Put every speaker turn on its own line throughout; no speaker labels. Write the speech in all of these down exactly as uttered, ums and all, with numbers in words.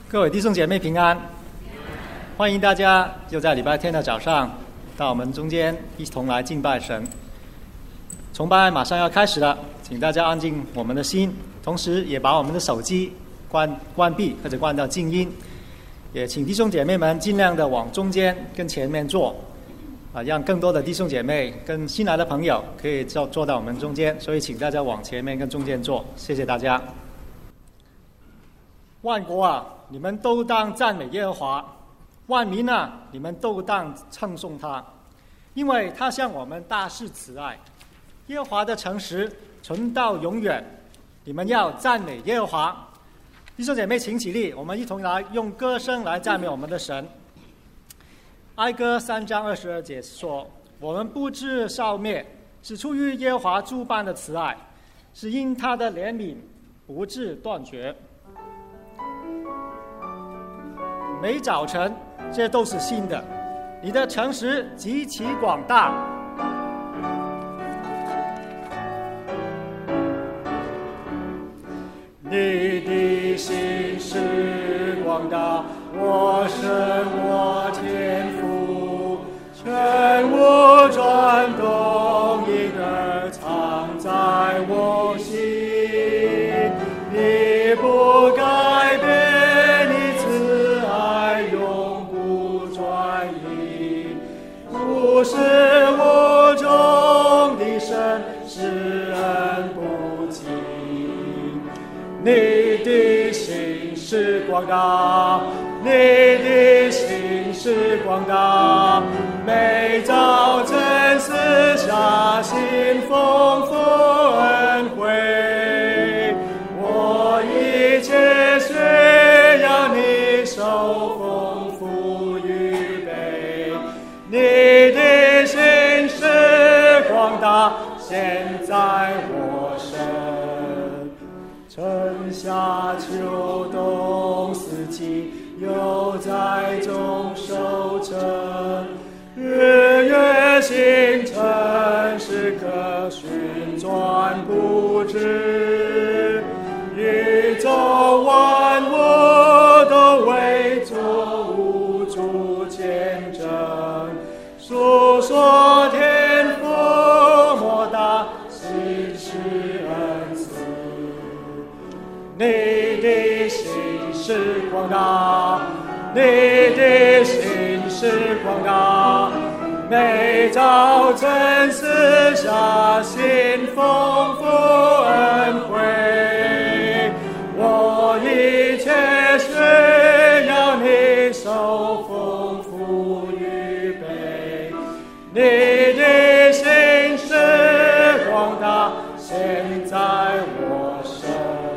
各位弟兄姐妹平安，欢迎大家又在礼拜天的早上到我们中间一同来敬拜神。崇拜马上要开始了，请大家安静我们的心，同时也把我们的手机关关闭或者关到静音。也请弟兄姐妹们尽量的往中间跟前面坐，啊，让更多的弟兄姐妹跟新来的朋友可以坐坐到我们中间。所以请大家往前面跟中间坐，谢谢大家。万国啊，你们都当赞美耶和华；万民啊，你们都当称颂他，因为他向我们大施慈爱。耶和华的诚实存到永远，你们要赞美耶和华。弟兄姐妹，请起立，我们一同来用歌声来赞美我们的神。哀歌三章二十二节说：“我们不致消灭，是出于耶和华诸般的慈爱，是因他的怜悯不致断绝。”每早晨，这都是新的。你的诚实极其广大。你的心是广大，我神我天父，全无转动，因而藏在我心。你不改变，你慈爱永不转移。不是无中的神，施恩不尽。你的心是广大，你的心是广大，每早晨赐下新丰富恩惠。我一切需要你手丰富预备。你的心是广大，现在我身春夏秋冬四季，又在中收成。日月星辰，时刻旋转不止。宇宙万物都为作无主见证，述说天父莫大心是恩慈。你的心是广大，你的心是广大，每早晨赐下新丰富恩惠。我一切需要你手丰富预备。你的心是广大，现在我身。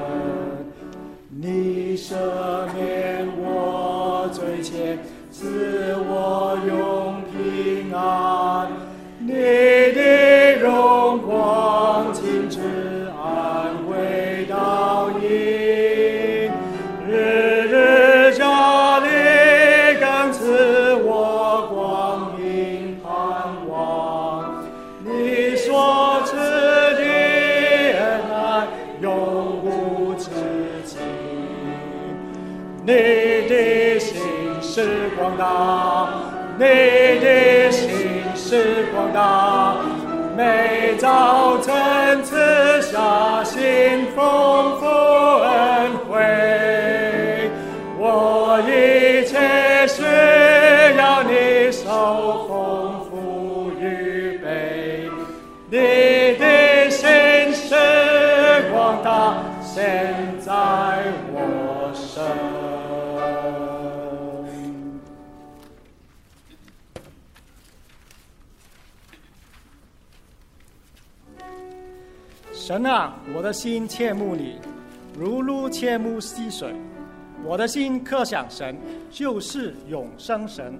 你赦免我罪愆，赐我永平安。你的荣光亲自安慰导引，日日加力更赐我光明盼望。你所赐的恩爱永无止境。你的心是广大，你的心是广大，每早晨赐下新丰富恩惠。我一切需要你手丰富预备。你的心是广大，现在我身。神啊，我的心切慕你，如鹿切慕溪水。我的心刻想神，就是永生神。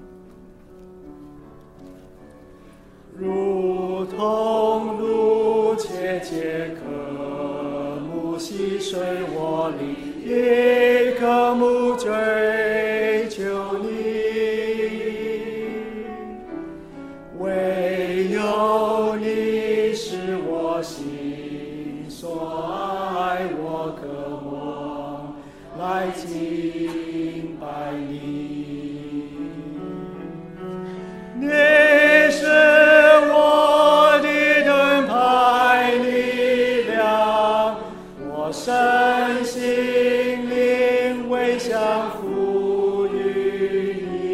如同鹿切切渴慕溪水，我灵也渴慕追求你。唯有你是我心所爱，我渴望来亲为降服于你。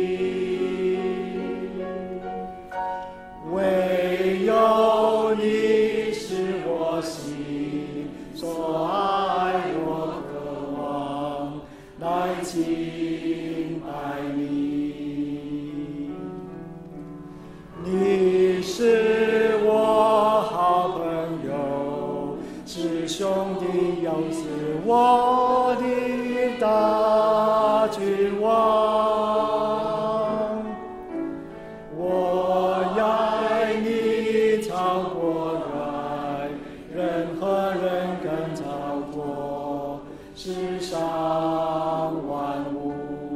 唯有你是我心所爱，我渴望来敬拜你。你是我好朋友，是兄弟，又是我的大君王。我爱你超过爱任何人，更超过世上万物。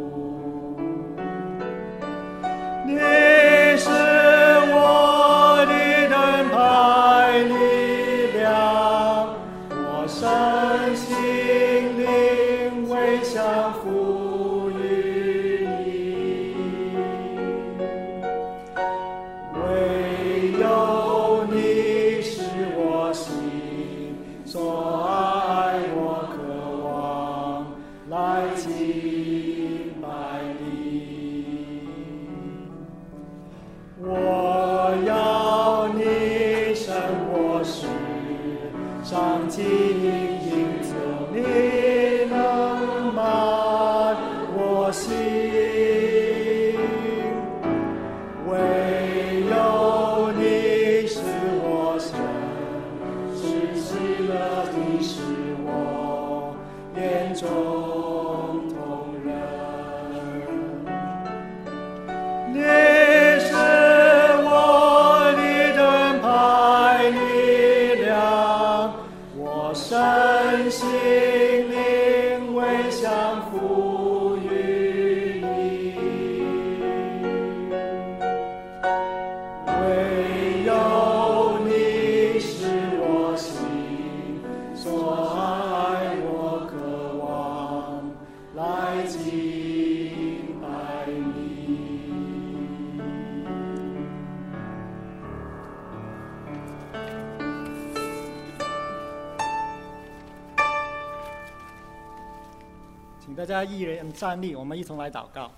你是我的盾牌力量，我身心灵为降服于你。唯有你是我心所爱，我渴望来敬拜你。我要你胜过世上金银子，你能满我心。唯有你是我神，是喜乐的，是我眼中同人。你是我的盾牌力量，我身心灵为降服于你。唯有你是我心所爱，我渴望来敬拜你。请大家一人站立，我们一同来祷告。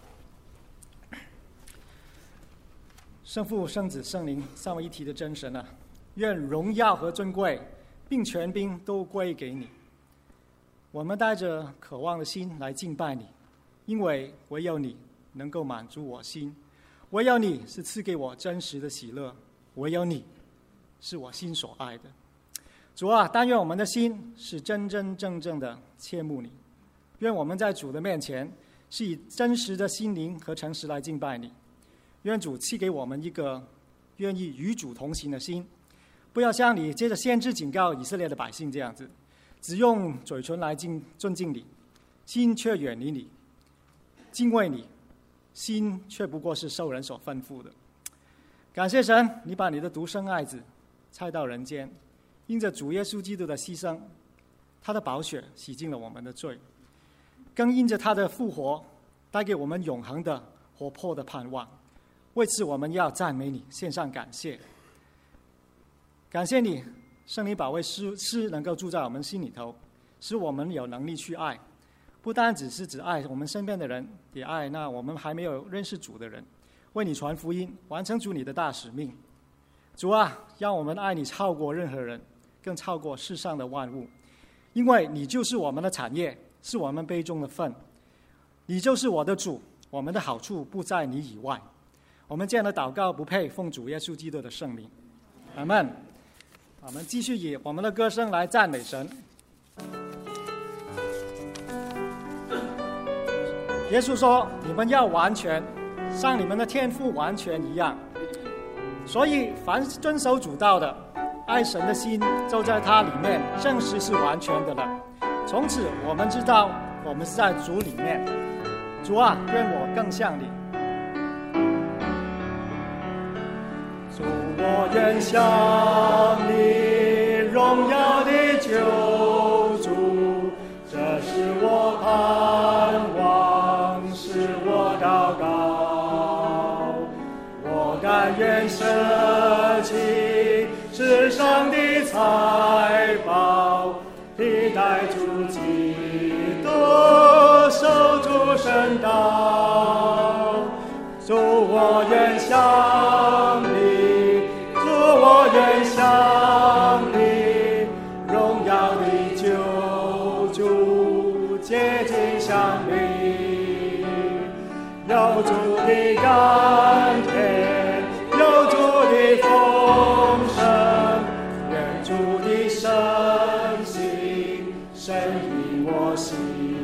圣父、圣子、圣灵三位一体的真神啊，愿荣耀和尊贵并权柄都归给你。我们带着渴望的心来敬拜你，因为唯有你能够满足我心，唯有你是赐给我真实的喜乐，唯有你是我心所爱的。主啊，但愿我们的心是真真正正的切慕你，愿我们在主的面前是以真实的心灵和诚实来敬拜你。愿主赐给我们一个愿意与主同行的心，不要像你接着先知警告以色列的百姓这样子，只用嘴唇来敬尊敬你，心却远离你，敬畏你，心却不过是受人所吩咐的。感谢神，你把你的独生爱子差到人间，因着主耶稣基督的牺牲，他的宝血洗净了我们的罪，更因着他的复活带给我们永恒的活泼的盼望。为此我们要赞美你，献上感谢。感谢你，圣灵保惠师师能够住在我们心里头，使我们有能力去爱，不单只是只爱我们身边的人，也爱那我们还没有认识主的人，为你传福音，完成主你的大使命。主啊，让我们爱你超过任何人，更超过世上的万物，因为你就是我们的产业，是我们杯中的分。你就是我的主，我们的好处不在你以外。我们这样的祷告不配奉主耶稣基督的圣名，阿们。我们继续以我们的歌声来赞美神。耶稣说：“你们要完全，像你们的天父完全一样。”所以，凡遵守主道的，爱神的心就在他里面，正式是完全的了。从此，我们知道我们是在主里面。主啊，愿我更像你。主，我愿像你荣耀的救主，这是我盼望，是我祷告。我甘愿舍弃世上的财宝，替代主基督受有主的甘甜，有主的丰盛，愿主的圣心深入我心。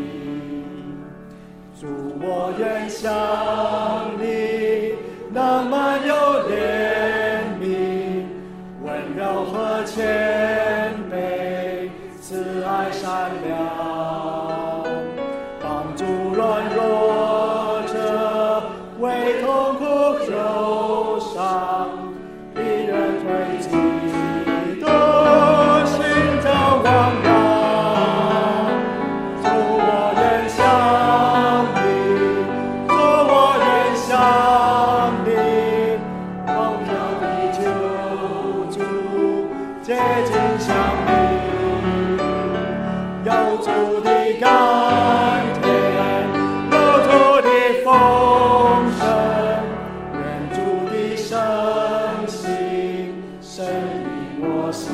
主，我愿像你那满有怜悯，温柔和谦卑，慈爱善良，帮助软弱者，为痛苦忧伤，一人推己的寻找光亮。主，我愿像你，主，我愿像你，荣耀的救主，接近像你，有主的甘甜，有主的丰盛，愿主的圣心深入我心。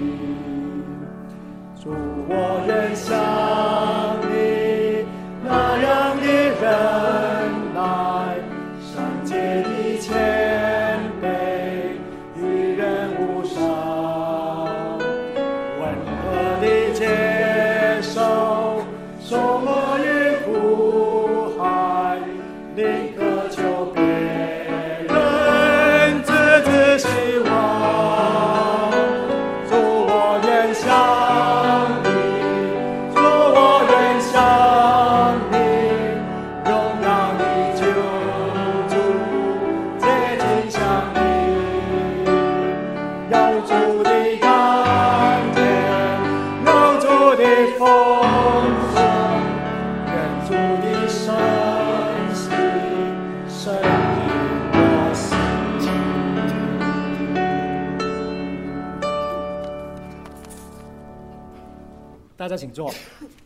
主，我愿像你那样的忍耐，圣洁的谦卑，与人无伤，温和的接受受魔与苦害，宁可求别人自自希望。主，我愿像你，主，我愿像你，荣耀的救主，接近像你，有主的甘甜，有主的丰盛，愿主的圣心深入我心。大家请坐。